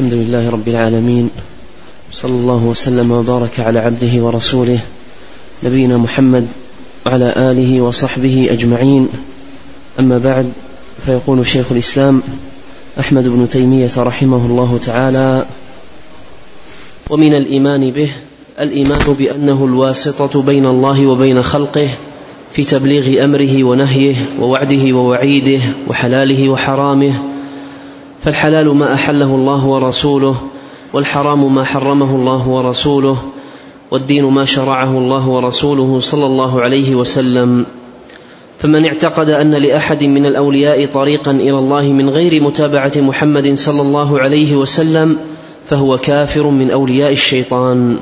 الحمد لله رب العالمين، صلى الله وسلم وبارك على عبده ورسوله نبينا محمد وعلى آله وصحبه أجمعين. أما بعد، فيقول شيخ الإسلام أحمد بن تيمية رحمه الله تعالى: ومن الإيمان به الإيمان بأنه الواسطة بين الله وبين خلقه في تبليغ أمره ونهيه ووعده ووعيده وحلاله وحرامه، فالحلال ما أحله الله ورسوله، والحرام ما حرمه الله ورسوله، والدين ما شرعه الله ورسوله صلى الله عليه وسلم. فمن اعتقد أن لأحد من الأولياء طريقا إلى الله من غير متابعة محمد صلى الله عليه وسلم فهو كافر من أولياء الشيطان.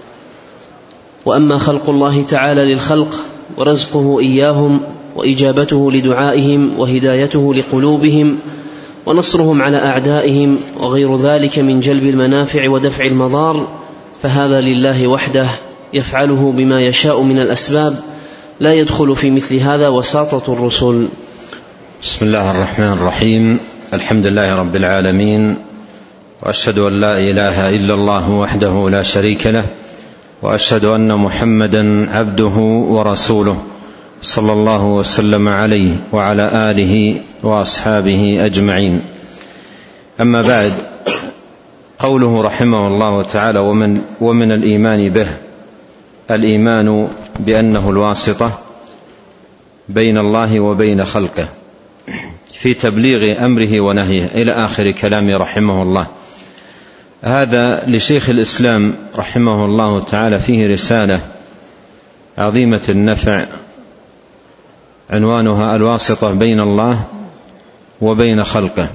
وأما خلق الله تعالى للخلق ورزقه إياهم وإجابته لدعائهم وهدايته لقلوبهم ونصرهم على أعدائهم وغير ذلك من جلب المنافع ودفع المضار، فهذا لله وحده يفعله بما يشاء من الأسباب، لا يدخل في مثل هذا وساطة الرسل. بسم الله الرحمن الرحيم. الحمد لله رب العالمين، وأشهد أن لا إله إلا الله وحده لا شريك له، وأشهد أن محمدا عبده ورسوله صلى الله وسلم عليه وعلى آله وأصحابه أجمعين. أما بعد، قوله رحمه الله تعالى: ومن الإيمان به الإيمان بأنه الواسطة بين الله وبين خلقه في تبليغ أمره ونهيه، إلى آخر كلامه رحمه الله. هذا لشيخ الإسلام رحمه الله تعالى فيه رسالة عظيمة النفع عنوانها الواسطة بين الله وبين خلقه،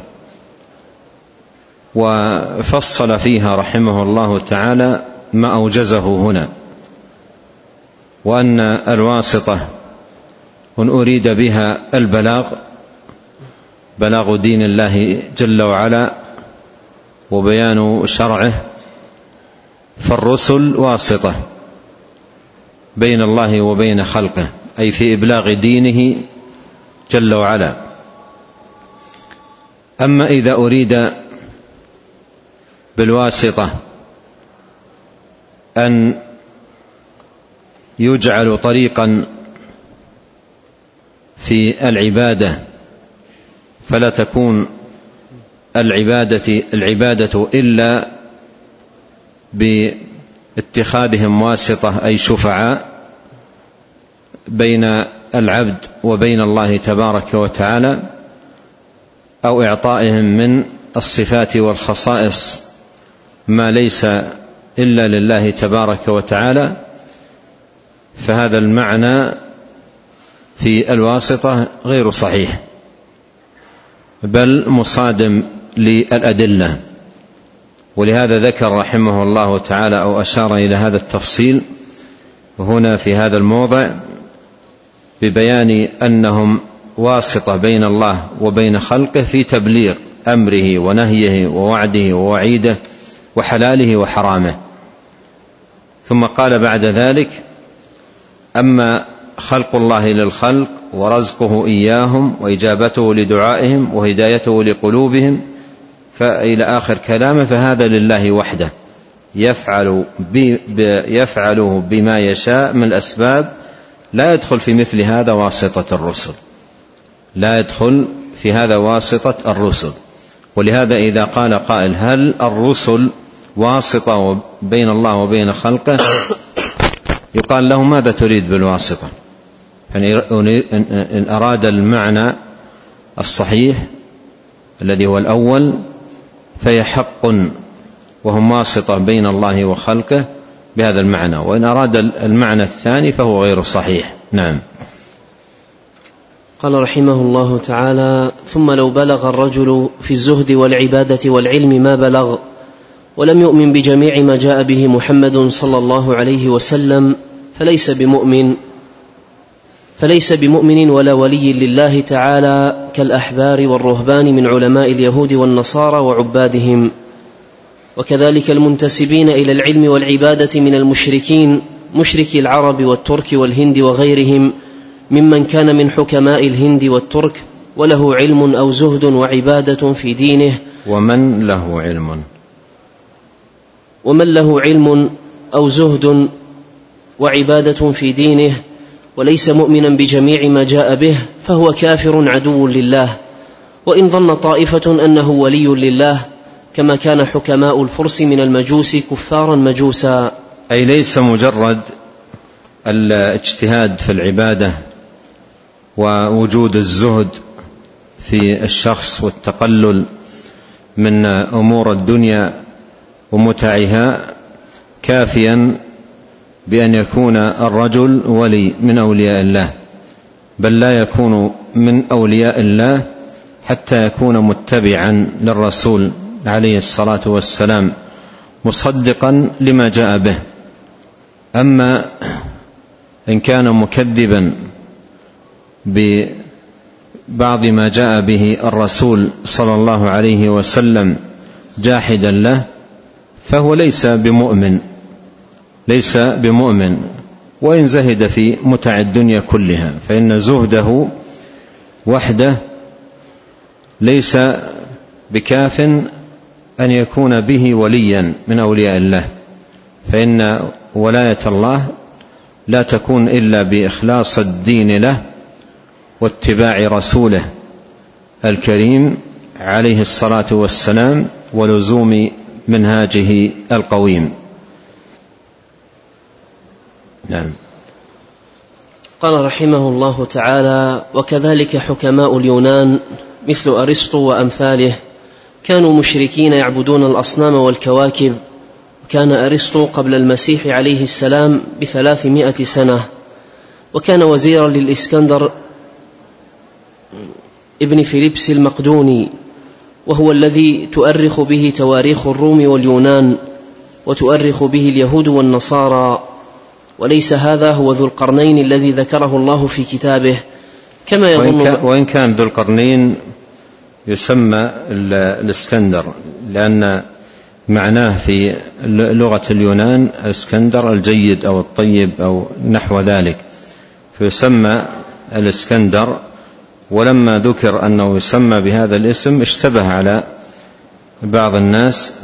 وفصل فيها رحمه الله تعالى ما أوجزه هنا، وأن الواسطة إن أريد بها بلاغ دين الله جل وعلا وبيان شرعه، فالرسل واسطة بين الله وبين خلقه، أي في إبلاغ دينه جل وعلا. أما إذا أريد بالواسطة أن يجعل طريقا في العبادة، فلا تكون العبادة إلا باتخاذهم واسطة، أي شفعاء بين العبد وبين الله تبارك وتعالى، أو إعطائهم من الصفات والخصائص ما ليس إلا لله تبارك وتعالى، فهذا المعنى في الواسطة غير صحيح، بل مصادم للأدلة. ولهذا ذكر رحمه الله تعالى أو أشار إلى هذا التفصيل هنا في هذا الموضع ببيان أنهم واسطة بين الله وبين خلقه في تبليغ أمره ونهيه ووعده ووعيده وحلاله وحرامه. ثم قال بعد ذلك: أما خلق الله للخلق ورزقه إياهم وإجابته لدعائهم وهدايته لقلوبهم، فإلى آخر كلامه، فهذا لله وحده يفعله بما يشاء من الأسباب، لا يدخل في مثل هذا واسطة الرسل، لا يدخل في هذا واسطة الرسل. ولهذا إذا قال قائل: هل الرسل واسطة بين الله وبين خلقه؟ يقال له: ماذا تريد بالواسطة؟ إن أراد المعنى الصحيح الذي هو الأول فهي حق، وهم واسطة بين الله وخلقه بهذا المعنى، وإن أراد المعنى الثاني فهو غير صحيح. نعم. قال رحمه الله تعالى: ثم لو بلغ الرجل في الزهد والعبادة والعلم ما بلغ، ولم يؤمن بجميع ما جاء به محمد صلى الله عليه وسلم، فليس بمؤمن ولا ولي لله تعالى، كالأحبار والرهبان من علماء اليهود والنصارى وعبادهم، وكذلك المنتسبين إلى العلم والعبادة من المشركين، مشركي العرب والترك والهند وغيرهم، ممن كان من حكماء الهند والترك وله علم أو زهد وعبادة في دينه. ومن له علم ومن له علم أو زهد وعبادة في دينه وليس مؤمنا بجميع ما جاء به فهو كافر عدو لله، وإن ظن طائفة أنه ولي لله كما كان حكماء الفرس من المجوس كفارا مجوسا. أي ليس مجرد الاجتهاد في العبادة ووجود الزهد في الشخص والتقلل من أمور الدنيا ومتعها كافيا بأن يكون الرجل ولي من أولياء الله، بل لا يكون من أولياء الله حتى يكون متبعا للرسول عليه الصلاة والسلام مصدقا لما جاء به. أما إن كان مكذبا ببعض ما جاء به الرسول صلى الله عليه وسلم جاحدا له فهو ليس بمؤمن وإن زهد في متع الدنيا كلها، فإن زهده وحده ليس بكاف أن يكون به وليا من أولياء الله، فإن ولاية الله لا تكون إلا بإخلاص الدين له واتباع رسوله الكريم عليه الصلاة والسلام ولزوم منهاجه القويم. نعم. قال رحمه الله تعالى: وكذلك حكماء اليونان مثل أرسطو وأمثاله كانوا مشركين يعبدون الأصنام والكواكب. وكان أرسطو قبل المسيح عليه السلام ب300 سنة، وكان وزيرا للإسكندر ابن فيلبس المقدوني، وهو الذي تؤرخ به تواريخ الروم واليونان وتؤرخ به اليهود والنصارى. وليس هذا هو ذو القرنين الذي ذكره الله في كتابه كما يظن، وإن كان ذو القرنين يسمى الإسكندر لأن معناه في لغة اليونان الإسكندر الجيد أو الطيب أو نحو ذلك، فيسمى الإسكندر. ولما ذكر أنه يسمى بهذا الاسم اشتبه على بعض الناس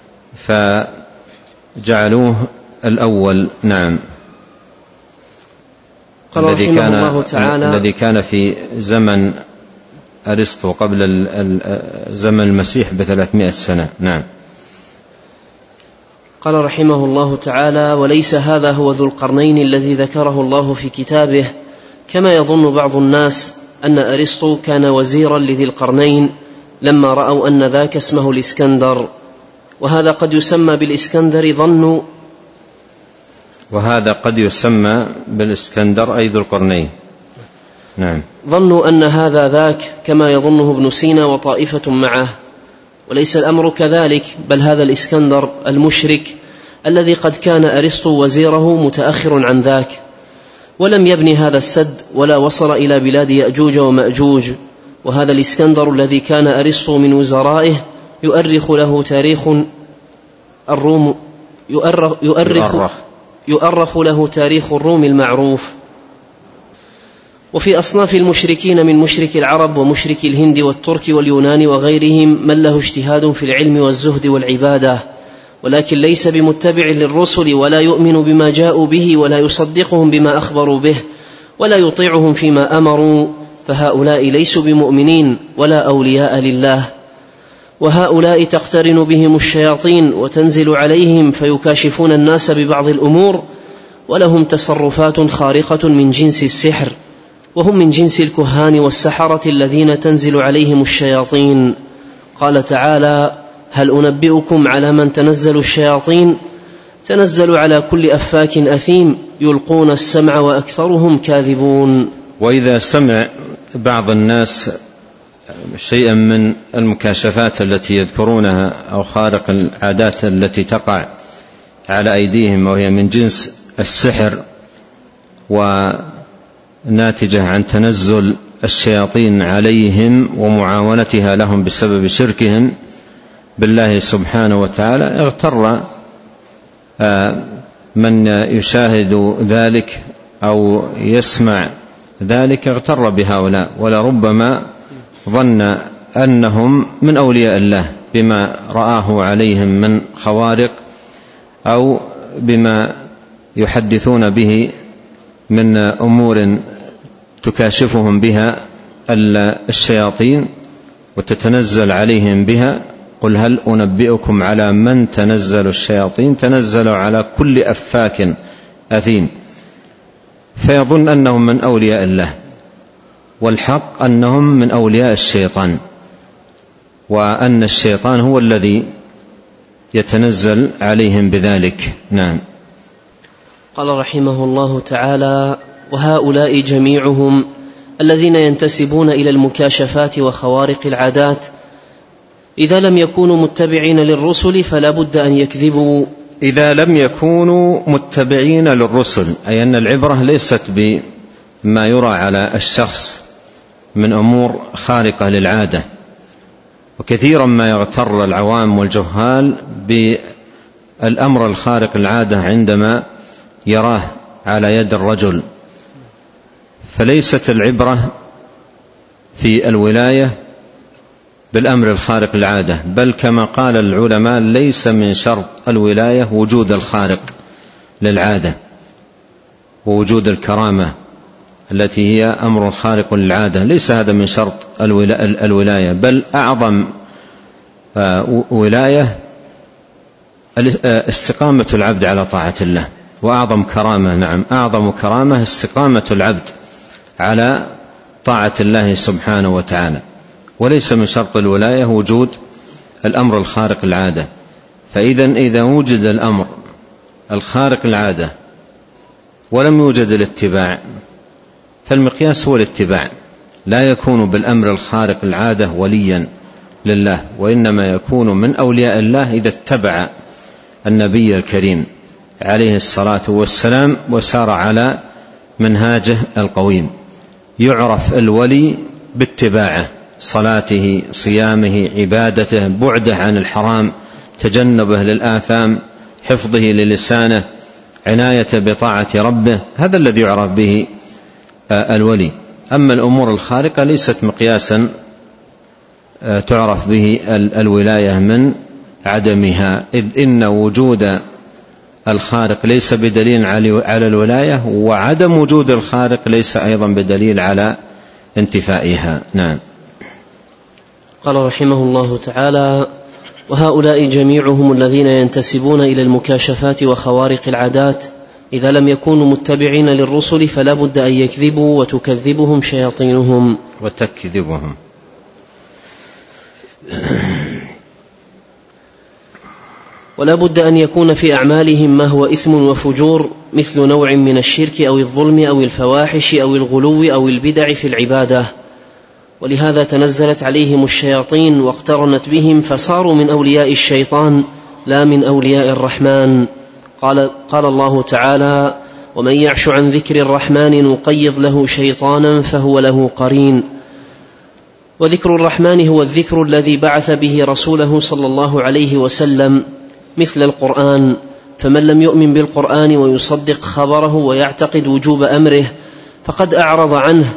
فجعلوه الأول. نعم. الذي كان في زمن أرسطو قبل زمن المسيح ب300 سنة. نعم. قال رحمه الله تعالى: وليس هذا هو ذو القرنين الذي ذكره الله في كتابه كما يظن بعض الناس أن أرسطو كان وزيرا لذي القرنين لما رأوا أن ذاك اسمه الإسكندر، وهذا قد يسمى بالإسكندر وهذا قد يسمى بالإسكندر أي ذو القرنين. نعم. ظنوا أن هذا ذاك كما يظنه ابن سينا وطائفة معه، وليس الأمر كذلك، بل هذا الإسكندر المشرك الذي قد كان أرسطو وزيره متأخر عن ذاك، ولم يبني هذا السد ولا وصل إلى بلاد يأجوج ومأجوج. وهذا الإسكندر الذي كان أرسطو من وزرائه يؤرخ له تاريخ الروم يؤرخ له تاريخ الروم المعروف. وفي أصناف المشركين من مشرك العرب ومشرك الهند والترك واليونان وغيرهم من له اجتهاد في العلم والزهد والعبادة، ولكن ليس بمتبع للرسل ولا يؤمن بما جاءوا به ولا يصدقهم بما أخبروا به ولا يطيعهم فيما أمروا، فهؤلاء ليسوا بمؤمنين ولا أولياء لله. وهؤلاء تقترن بهم الشياطين وتنزل عليهم فيكاشفون الناس ببعض الأمور، ولهم تصرفات خارقة من جنس السحر، وهم من جنس الكهان والسحرة الذين تنزل عليهم الشياطين. قال تعالى: هل أنبئكم على من تنزل الشياطين؟ تنزل على كل أفاك أثيم يلقون السمع وأكثرهم كاذبون. وإذا سمع بعض الناس شيئا من المكاشفات التي يذكرونها أو خارق العادات التي تقع على أيديهم وهي من جنس السحر وناتجة عن تنزل الشياطين عليهم ومعاونتها لهم بسبب شركهم بالله سبحانه وتعالى، اغتر من يشاهد ذلك أو يسمع ذلك، اغتر بهؤلاء، ولربما ظن أنهم من أولياء الله بما رآه عليهم من خوارق أو بما يحدثون به من أمور تكاشفهم بها الشياطين وتتنزل عليهم بها. قل هل أنبئكم على من تنزل الشياطين؟ تنزلوا على كل أفاك أثيم. فيظن أنهم من أولياء الله، والحق أنهم من أولياء الشيطان، وأن الشيطان هو الذي يتنزل عليهم بذلك. نعم. قال رحمه الله تعالى: وهؤلاء جميعهم الذين ينتسبون إلى المكاشفات وخوارق العادات إذا لم يكونوا متبعين للرسل فلا بد أن يكذبوا. إذا لم يكونوا متبعين للرسل، أي أن العبرة ليست بما يرى على الشخص من أمور خارقة للعادة. وكثيرا ما يغتر العوام والجهال بالأمر الخارق للعادة عندما يراه على يد الرجل. فليست العبرة في الولاية بالأمر الخارق للعادة، بل كما قال العلماء ليس من شرط الولاية وجود الخارق للعادة ووجود الكرامة التي هي أمر خارق للعادة، ليس هذا من شرط الولاية، بل أعظم ولاية استقامة العبد على طاعة الله، وأعظم كرامة، نعم أعظم كرامة استقامة العبد على طاعة الله سبحانه وتعالى. وليس من شرط الولاية وجود الأمر الخارق للعادة. إذا وجد الأمر الخارق للعادة ولم يوجد الاتباع، فالمقياس هو الاتباع. لا يكون بالأمر الخارق للعادة وليا لله، وإنما يكون من أولياء الله إذا اتبع النبي الكريم عليه الصلاة والسلام وسار على منهاجه القويم. يعرف الولي باتباعه، صلاته، صيامه، عبادته، بعده عن الحرام، تجنبه للآثام، حفظه للسانه، عنايته بطاعة ربه، هذا الذي يعرف به الولي. أما الأمور الخارقة ليست مقياسا تعرف به الولاية من عدمها، إذ إن وجود الخارق ليس بدليل على الولاية، وعدم وجود الخارق ليس أيضا بدليل على انتفائها. نعم. قال رحمه الله تعالى: وهؤلاء جميعهم الذين ينتسبون إلى المكاشفات وخوارق العادات إذا لم يكونوا متبعين للرسل فلا بد أن يكذبوا وتكذبهم شياطينهم. وتكذبهم. ولا بد أن يكون في أعمالهم ما هو إثم وفجور، مثل نوع من الشرك أو الظلم أو الفواحش أو الغلو أو البدع في العبادة. ولهذا تنزلت عليهم الشياطين واقترنت بهم فصاروا من أولياء الشيطان لا من أولياء الرحمن. قال الله تعالى: ومن يعش عن ذكر الرحمن نقيض له شيطانا فهو له قرين. وذكر الرحمن هو الذكر الذي بعث به رسوله صلى الله عليه وسلم مثل القرآن، فمن لم يؤمن بالقرآن ويصدق خبره ويعتقد وجوب أمره فقد أعرض عنه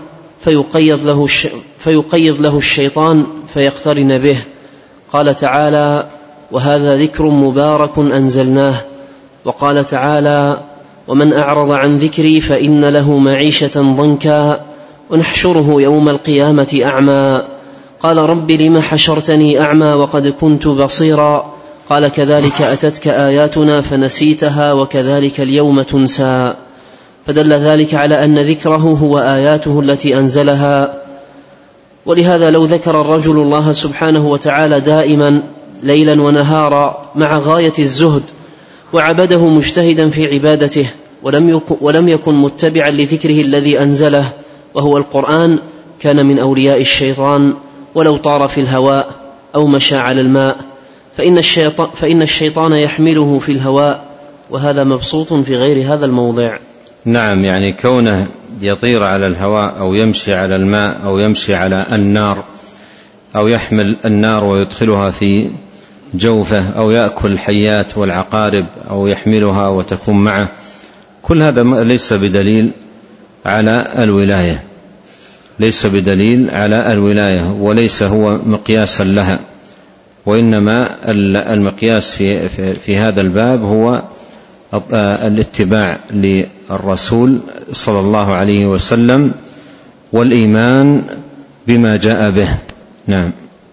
فيقيض له الشيطان فيقترن به. قال تعالى: وهذا ذكر مبارك أنزلناه. وقال تعالى: ومن أعرض عن ذكري فإن له معيشة ضنكا ونحشره يوم القيامة أعمى. قال رب لم حشرتني أعمى وقد كنت بصيرا. قال كذلك أتتك آياتنا فنسيتها وكذلك اليوم تنسى. فدل ذلك على أن ذكره هو آياته التي أنزلها. ولهذا لو ذكر الرجل الله سبحانه وتعالى دائما ليلا ونهارا مع غاية الزهد وعبده مجتهدا في عبادته ولم يكن متبعا لذكره الذي أنزله وهو القرآن كان من أولياء الشيطان ولو طار في الهواء أو مشى على الماء، فإن الشيطان يحمله في الهواء، وهذا مبسوط في غير هذا الموضع. نعم، يعني كونه يطير على الهواء أو يمشي على الماء أو يمشي على النار أو يحمل النار ويدخلها في جوفه أو يأكل الحيات والعقارب أو يحملها وتكون معه، كل هذا ليس بدليل على الولاية، ليس بدليل على الولاية وليس هو مقياسا لها. وإنما المقياس في هذا الباب هو الاتباع للرسول صلى الله عليه وسلم والإيمان بما جاء به. نعم.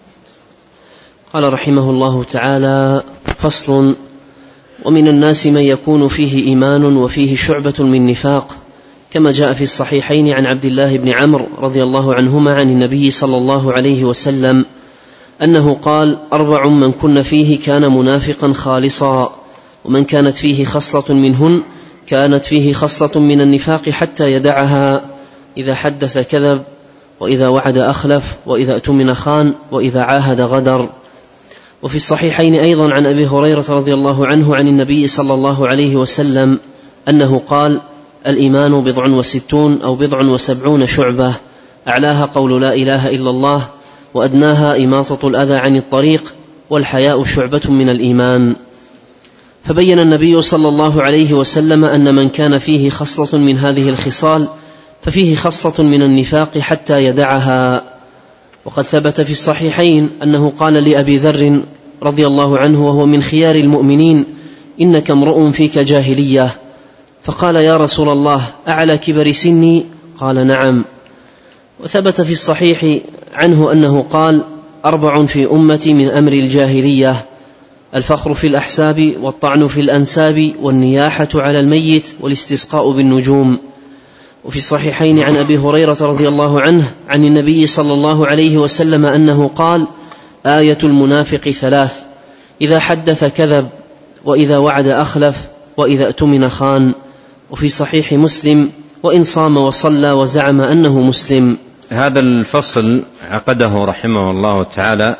قال رحمه الله تعالى: فصل: ومن الناس من يكون فيه إيمان وفيه شعبة من نفاق، كما جاء في الصحيحين عن عبد الله بن عمرو رضي الله عنهما عن النبي صلى الله عليه وسلم أنه قال: 4 من كن فيه كان منافقا خالصا، ومن كانت فيه خصلة منهن كانت فيه خصلة من النفاق حتى يدعها: إذا حدث كذب، وإذا وعد أخلف، وإذا اؤتمن خان، وإذا عاهد غدر. وفي الصحيحين أيضا عن أبي هريرة رضي الله عنه عن النبي صلى الله عليه وسلم أنه قال: الإيمان 60 أو 70 شعبة، أعلاها قول لا إله إلا الله، وأدناها إماطة الأذى عن الطريق، والحياء شعبة من الإيمان. فبين النبي صلى الله عليه وسلم أن من كان فيه خصلة من هذه الخصال ففيه خصلة من النفاق حتى يدعها. وقد ثبت في الصحيحين أنه قال لأبي ذر رضي الله عنه وهو من خيار المؤمنين: إنك امرؤ فيك جاهلية. فقال: يا رسول الله، أعلى كبر سني؟ قال: نعم. وثبت في الصحيح عنه أنه قال: 4 في أمتي من أمر الجاهلية: الفخر في الأحساب، والطعن في الأنساب، والنياحة على الميت، والاستسقاء بالنجوم. وفي الصحيحين عن أبي هريرة رضي الله عنه عن النبي صلى الله عليه وسلم أنه قال: آية المنافق 3: إذا حدث كذب، وإذا وعد أخلف، وإذا اؤتمن خان. وفي صحيح مسلم: وإن صام وصلى وزعم أنه مسلم. هذا الفصل عقده رحمه الله تعالى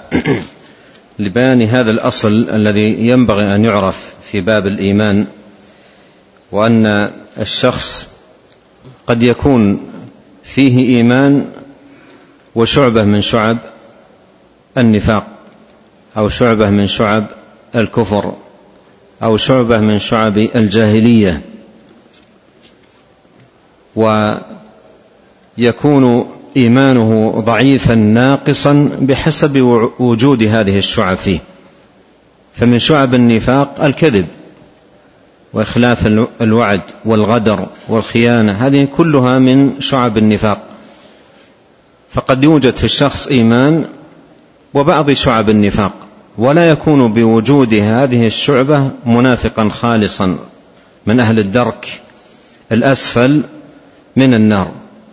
لبيان هذا الأصل الذي ينبغي أن يعرف في باب الإيمان، وأن الشخص قد يكون فيه إيمان وشعبة من شعب النفاق، أو شعبة من شعب الكفر، أو شعبة من شعب الجاهلية، ويكون إيمانه ضعيفا ناقصا بحسب وجود هذه الشعب فيه. فمن شعب النفاق الكذب، وإخلاف الوعد، والغدر، والخيانة، هذه كلها من شعب النفاق. فقد يوجد في الشخص إيمان وبعض شعب النفاق، ولا يكون بوجود هذه الشعبة منافقا خالصا من أهل الدرك الأسفل من النار،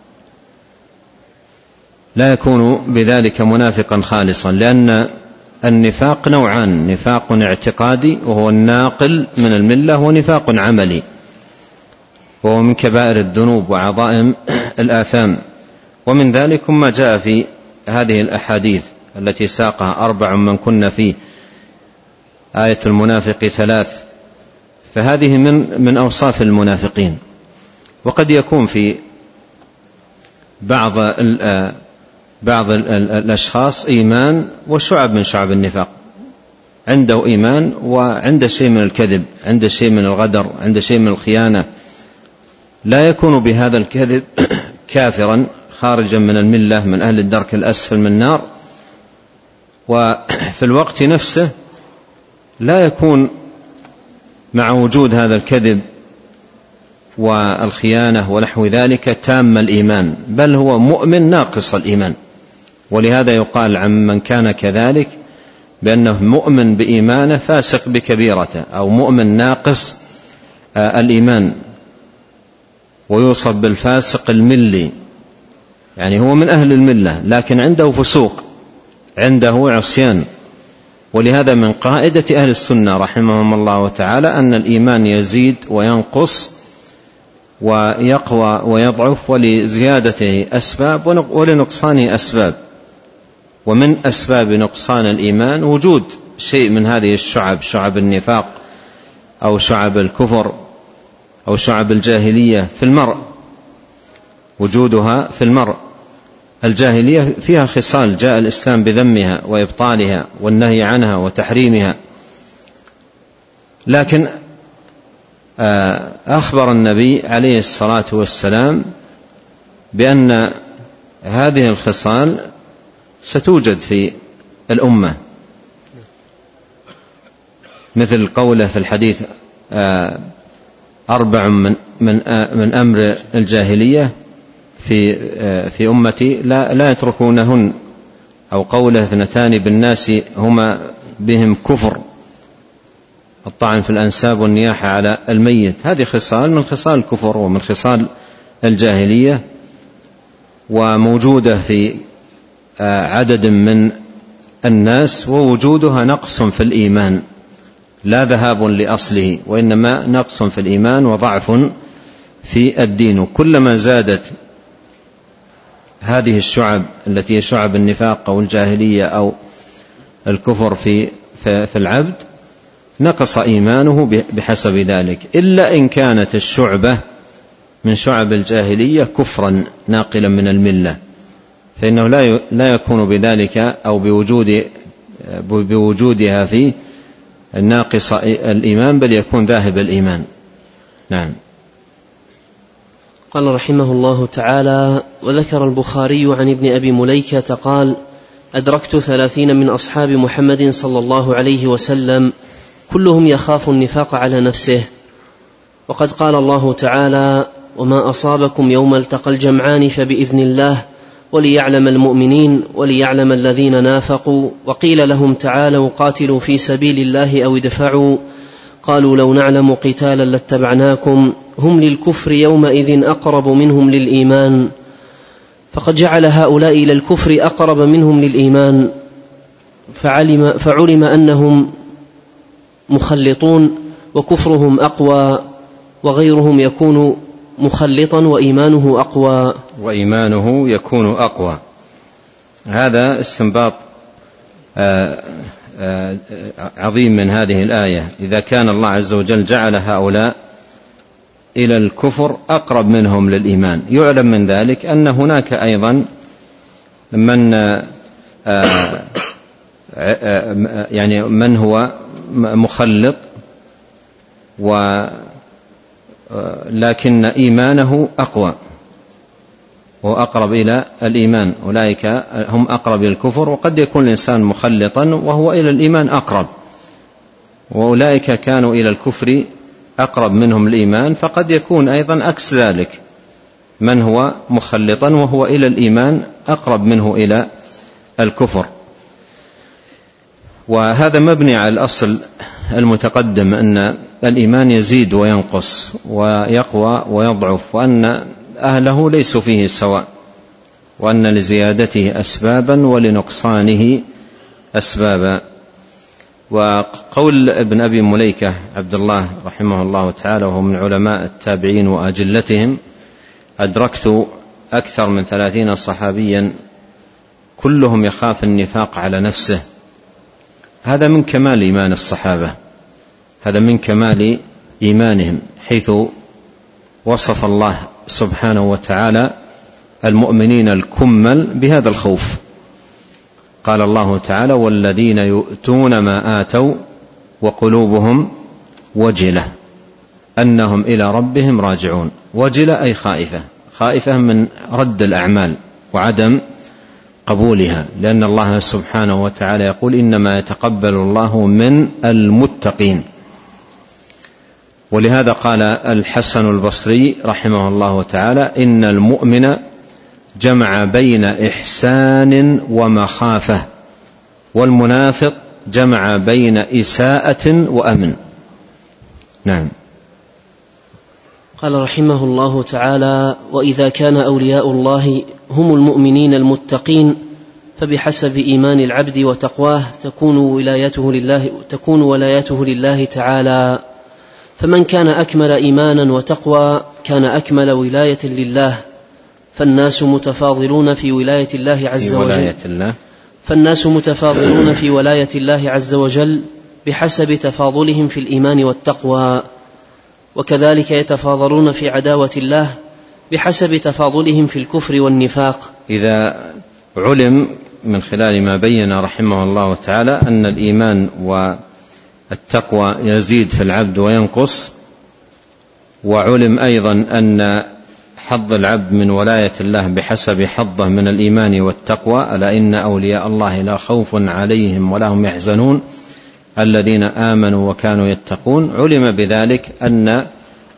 لا يكون بذلك منافقا خالصا، لأن النفاق نوعان: نفاق اعتقادي وهو الناقل من الملة، ونفاق عملي وهو من كبائر الذنوب وعظائم الآثام. ومن ذلك ما جاء في هذه الأحاديث التي ساقها: 4 من كن فيه، آية المنافق 3. فهذه من أوصاف المنافقين. وقد يكون في بعض الأشخاص إيمان وشعب من شعب النفاق، عنده إيمان وعنده شيء من الكذب، عنده شيء من الغدر، عنده شيء من الخيانة، لا يكون بهذا الكذب كافرا خارجا من الملة من أهل الدرك الأسفل من النار، وفي الوقت نفسه لا يكون مع وجود هذا الكذب والخيانة ونحو ذلك تام الإيمان، بل هو مؤمن ناقص الإيمان. ولهذا يقال عن من كان كذلك بأنه مؤمن بإيمانه فاسق بكبيرته، أو مؤمن ناقص الإيمان، ويوصف بالفاسق الملي، يعني هو من أهل الملة لكن عنده فسوق، عنده عصيان. ولهذا من قاعدة أهل السنة رحمهم الله تعالى أن الإيمان يزيد وينقص ويقوى ويضعف، ولزيادته أسباب ولنقصانه أسباب. ومن أسباب نقصان الإيمان وجود شيء من هذه الشعب، شعب النفاق أو شعب الكفر أو شعب الجاهلية في المرء، وجودها في المرء. الجاهلية فيها خصال جاء الإسلام بذمها وإبطالها والنهي عنها وتحريمها، لكن أخبر النبي عليه الصلاة والسلام بأن هذه الخصال ستوجد في الأمة، مثل قوله في الحديث 4 من أمر الجاهلية في أمتي لا يتركونهن، أو قوله 2 بالناس هما بهم كفر، الطعن في الأنساب والنياحة على الميت. هذه خصال من خصال الكفر ومن خصال الجاهلية، وموجودة في عدد من الناس، ووجودها نقص في الإيمان لا ذهاب لأصله، وإنما نقص في الإيمان وضعف في الدين. كلما زادت هذه الشعب التي هي شعب النفاق أو الجاهلية أو الكفر في العبد، نقص إيمانه بحسب ذلك، إلا إن كانت الشعبة من شعب الجاهلية كفرا ناقلا من الملة، فإنه لا يكون بذلك أو بوجودها في ناقص الإيمان، بل يكون ذاهب الإيمان. نعم. قال رحمه الله تعالى: وذكر البخاري عن ابن أبي مليكة قال: أدركت 30 من أصحاب محمد صلى الله عليه وسلم كلهم يخاف النفاق على نفسه. وقد قال الله تعالى: وما أصابكم يوم التقى الجمعان فبإذن الله وليعلم المؤمنين وليعلم الذين نافقوا. وقيل لهم تعالوا قاتلوا في سبيل الله أو ادفعوا، قالوا لو نعلم قتالا لاتبعناكم. هم للكفر يومئذ أقرب منهم للإيمان، فقد جعل هؤلاء إلى الكفر أقرب منهم للإيمان، فعلم أنهم مخلطون وكفرهم أقوى، وغيرهم يكون مخلطا وإيمانه يكون أقوى. هذا استنباط عظيم من هذه الآية. إذا كان الله عز وجل جعل هؤلاء إلى الكفر أقرب منهم للإيمان، يعلم من ذلك أن هناك أيضا من هو مخلط لكن إيمانه أقوى وأقرب إلى الإيمان، أولئك هم أقرب إلى الكفر. وقد يكون الإنسان مخلطا وهو إلى الإيمان أقرب، وأولئك كانوا إلى الكفر أقرب منهم الإيمان، فقد يكون أيضا عكس ذلك، من هو مخلطا وهو إلى الإيمان أقرب منه إلى الكفر. وهذا مبني على الأصل المتقدم أن الإيمان يزيد وينقص ويقوى ويضعف، وأن أهله ليسوا فيه سواء، وأن لزيادته أسبابا ولنقصانه أسبابا. وقول ابن أبي مليكة عبد الله رحمه الله تعالى، وهو من علماء التابعين وأجلتهم: أدركت أكثر من 30 صحابيا كلهم يخاف النفاق على نفسه. هذا من كمال إيمان الصحابة، هذا من كمال إيمانهم، حيث وصف الله سبحانه وتعالى المؤمنين الكمل بهذا الخوف. قال الله تعالى: والذين يؤتون ما آتوا وقلوبهم وجلة أنهم إلى ربهم راجعون. وجلة أي خائفة من رد الأعمال وعدم قبولها، لأن الله سبحانه وتعالى يقول: إنما يتقبل الله من المتقين. ولهذا قال الحسن البصري رحمه الله تعالى: إن المؤمن جمع بين إحسان ومخافة، والمنافق جمع بين إساءة وأمن. نعم. قال رحمه الله تعالى: وإذا كان أولياء الله هم المؤمنين المتقين، فبحسب إيمان العبد وتقواه تكون ولايته لله تعالى. فمن كان أكمل إيمانا وتقوى كان أكمل ولاية لله. فالناس متفاضلون في ولاية الله عز وجل بحسب تفاضلهم في الإيمان والتقوى، وكذلك يتفاضلون في عداوة الله بحسب تفاضلهم في الكفر والنفاق. إذا علم من خلال ما بين رحمه الله تعالى أن الإيمان والتقوى يزيد في العبد وينقص، وعلم أيضا أن حظ العبد من ولاية الله بحسب حظه من الإيمان والتقوى: ألا إن أولياء الله لا خوف عليهم ولا هم يحزنون الذين آمنوا وكانوا يتقون. علم بذلك أن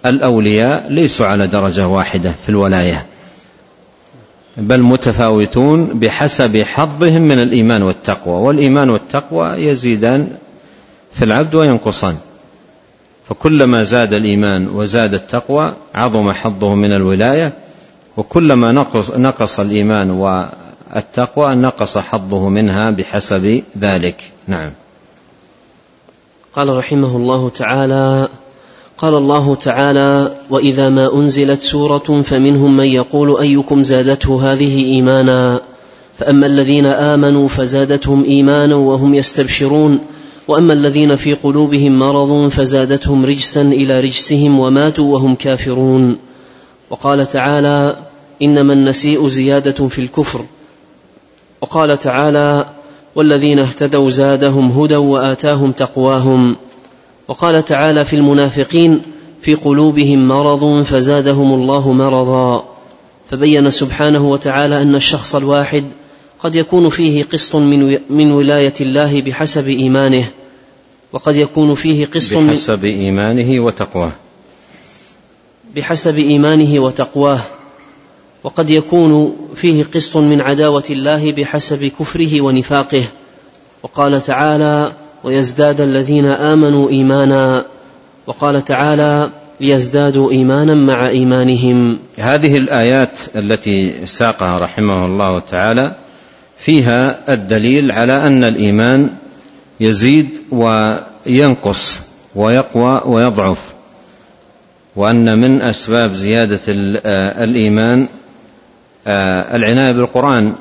الأولياء ليسوا على درجة واحدة في الولاية، بل متفاوتون بحسب حظهم من الإيمان والتقوى، والإيمان والتقوى يزيدان في العبد وينقصان، فكلما زاد الإيمان وزاد التقوى عظم حظه من الولاية، وكلما نقص الإيمان والتقوى نقص حظه منها بحسب ذلك. نعم. قال رحمه الله تعالى: قال الله تعالى: وإذا ما أنزلت سورة فمنهم من يقول أيكم زادته هذه إيمانا، فأما الذين آمنوا فزادتهم إيمانا وهم يستبشرون، وأما الذين في قلوبهم مرض فزادتهم رجسا إلى رجسهم وماتوا وهم كافرون. وقال تعالى: إنما النسيء زيادة في الكفر. وقال تعالى: والذين اهتدوا زادهم هدى وآتاهم تقواهم. وقال تعالى في المنافقين: في قلوبهم مرض فزادهم الله مرضا. فبين سبحانه وتعالى أن الشخص الواحد قد يكون فيه قسط من ولاية الله بحسب إيمانه، وقد يكون فيه قسط بحسب إيمانه وتقواه، بحسب إيمانه وتقواه، وقد يكون فيه قسط من عداوة الله بحسب كفره ونفاقه. وقال تعالى: ويزداد الذين آمنوا إيمانا. وقال تعالى: ليزدادوا إيمانا مع إيمانهم. هذه الآيات التي ساقها رحمه الله تعالى فيها الدليل على أن الإيمان يزيد وينقص ويقوى ويضعف، وأن من أسباب زيادة الإيمان العناية بالقرآن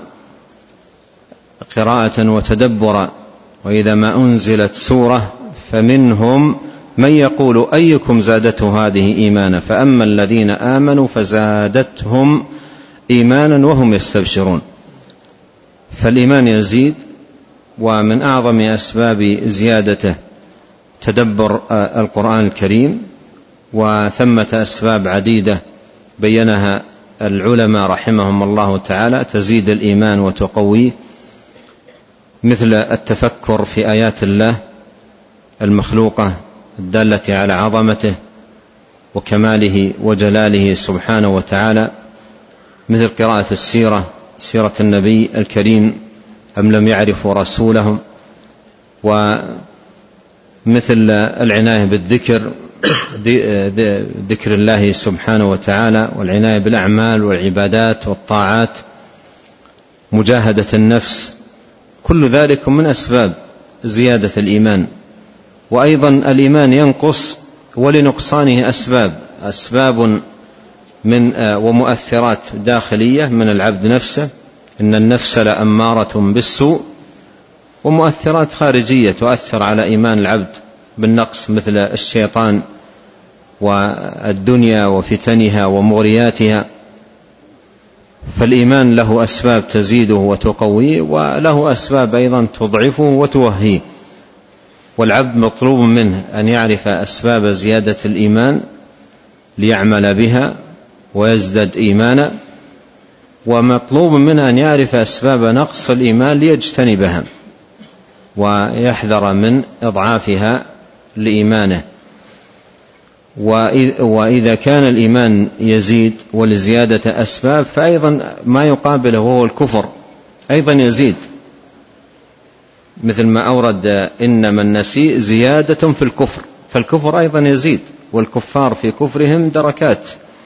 قراءة وتدبرا. وإذا ما أنزلت سورة فمنهم من يقول أيكم زادته هذه إيمانا، فأما الذين آمنوا فزادتهم إيمانا وهم يستبشرون. فالإيمان يزيد، ومن أعظم أسباب زيادته تدبر القرآن الكريم، وثمة أسباب عديدة بينها العلماء رحمهم الله تعالى تزيد الإيمان وتقويه، مثل التفكر في آيات الله المخلوقة الدالة على عظمته وكماله وجلاله سبحانه وتعالى، مثل قراءة سيرة النبي الكريم أم لم يعرفوا رسولهم، ومثل العناية بالذكر، ذكر الله سبحانه وتعالى، والعناية بالأعمال والعبادات والطاعات، مجاهدة النفس، كل ذلك من أسباب زيادة الإيمان. وأيضا الإيمان ينقص ولنقصانه أسباب من ومؤثرات داخلية من العبد نفسه، إن النفس لأمارة بالسوء، ومؤثرات خارجية تؤثر على إيمان العبد بالنقص، مثل الشيطان والدنيا وفتنها ومغرياتها. فالإيمان له أسباب تزيده وتقويه، وله أسباب أيضا تضعفه وتوهيه، والعبد مطلوب منه أن يعرف أسباب زيادة الإيمان ليعمل بها ويزداد إيمانا، ومطلوب منه أن يعرف أسباب نقص الإيمان ليجتنبها ويحذر من إضعافها لإيمانه. وإذا كان الإيمان يزيد ولزيادة أسباب، فأيضا ما يقابله وهو الكفر أيضا يزيد، مثل ما أورد إنما النسيء زيادة في الكفر، فالكفر أيضا يزيد، والكفار في كفرهم دركات.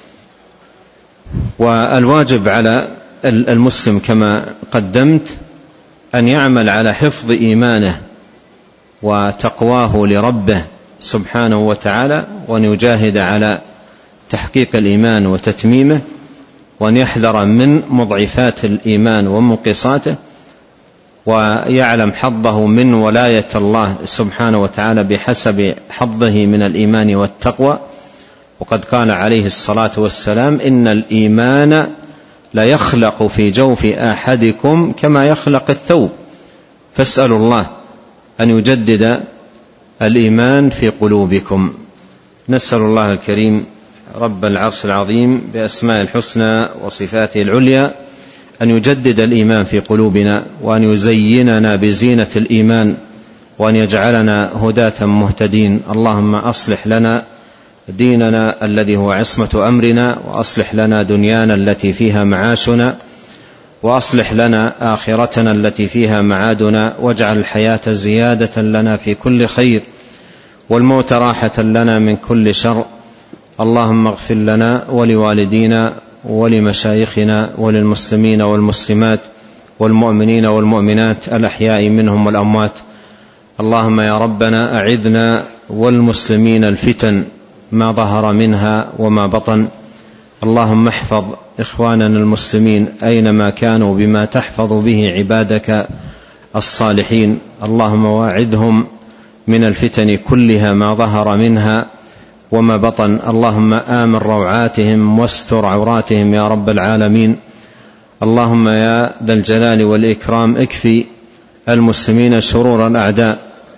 والواجب على المسلم كما قدمت أن يعمل على حفظ إيمانه وتقواه لربه سبحانه وتعالى، وأن يجاهد على تحقيق الإيمان وتتميمه، وأن يحذر من مضعفات الإيمان ومنقصاته، ويعلم حظه من ولاية الله سبحانه وتعالى بحسب حظه من الإيمان والتقوى. وقد قال عليه الصلاة والسلام: إن الإيمان لا يخلق في جوف أحدكم كما يخلق الثوب، فاسألوا الله أن يجدد الإيمان في قلوبكم. نسأل الله الكريم رب العرش العظيم بأسماء الحسنى وصفاته العليا أن يجدد الإيمان في قلوبنا، وأن يزيننا بزينة الإيمان، وأن يجعلنا هداة مهتدين. اللهم أصلح لنا ديننا الذي هو عصمة أمرنا، وأصلح لنا دنيانا التي فيها معاشنا، وأصلح لنا آخرتنا التي فيها معادنا، واجعل الحياة زيادة لنا في كل خير، والموت راحة لنا من كل شر. اللهم اغفر لنا ولوالدينا ولمشايخنا وللمسلمين والمسلمات والمؤمنين والمؤمنات الأحياء منهم والأموات. اللهم يا ربنا أعذنا والمسلمين الفتن ما ظهر منها وما بطن. اللهم احفظ إخواننا المسلمين أينما كانوا بما تحفظ به عبادك الصالحين. اللهم واعذهم من الفتن كلها ما ظهر منها وما بطن. اللهم آمن روعاتهم واستر عوراتهم يا رب العالمين. اللهم يا ذا الجلال والإكرام اكفي المسلمين شرور الأعداء،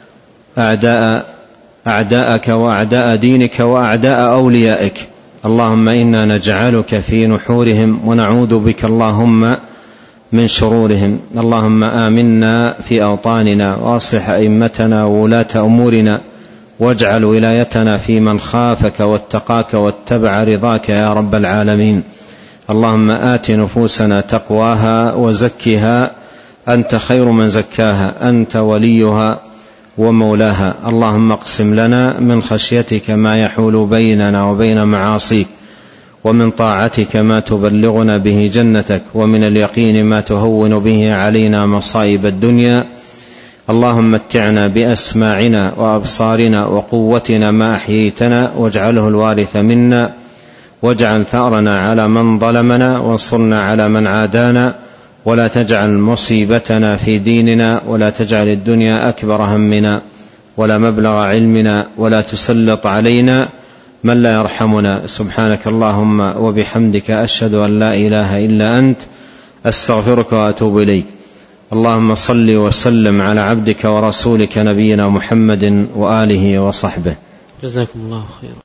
أعداءك وأعداء دينك وأعداء أوليائك. اللهم إنا نجعلك في نحورهم ونعوذ بك اللهم من شرورهم. اللهم آمنا في أوطاننا، وأصلح أئمتنا وولاة أمورنا، واجعل ولايتنا في من خافك واتقاك واتبع رضاك يا رب العالمين. اللهم آت نفوسنا تقواها وزكها أنت خير من زكاها، أنت وليها ومولاها. اللهم اقسم لنا من خشيتك ما يحول بيننا وبين معاصيك، ومن طاعتك ما تبلغنا به جنتك، ومن اليقين ما تهون به علينا مصائب الدنيا. اللهم متعنا بأسماعنا وأبصارنا وقوتنا ما أحييتنا، واجعله الوارث منا، واجعل ثأرنا على من ظلمنا، وانصرنا على من عادانا، ولا تجعل مصيبتنا في ديننا، ولا تجعل الدنيا أكبر همنا ولا مبلغ علمنا، ولا تسلط علينا من لا يرحمنا. سبحانك اللهم وبحمدك، أشهد أن لا إله إلا أنت، أستغفرك وأتوب إليك. اللهم صل وسلم على عبدك ورسولك نبينا محمد وآله وصحبه. جزاكم الله خيرا.